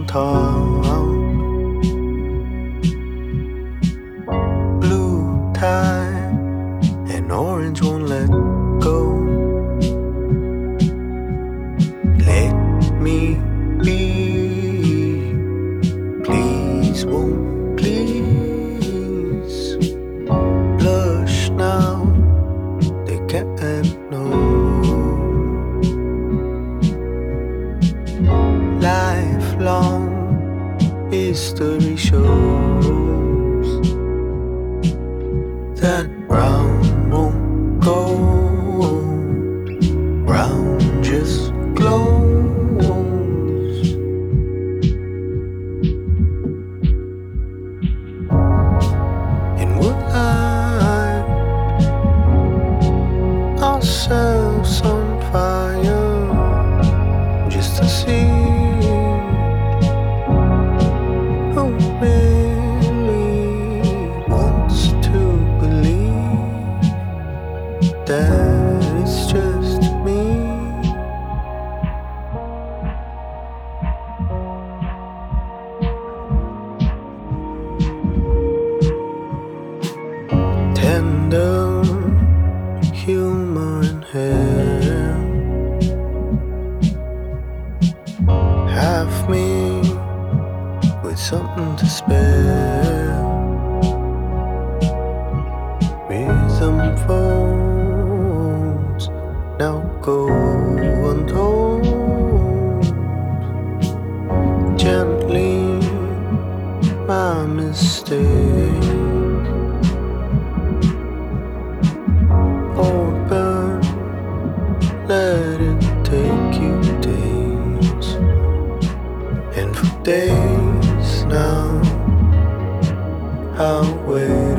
downtown. Blue tie and orange won't let go. Let me be, please, won't please. Blush now, they can't know. Lifelong history shows that brown won't go, brown just glows. And we'll light ourselves on fire just to see who really wants to believe that it's just me. Tender human hair, half me with something to spare. Rhythm folds now go untold. Gently, my mistake. Open, let it take you days. And for days now, I'll wait.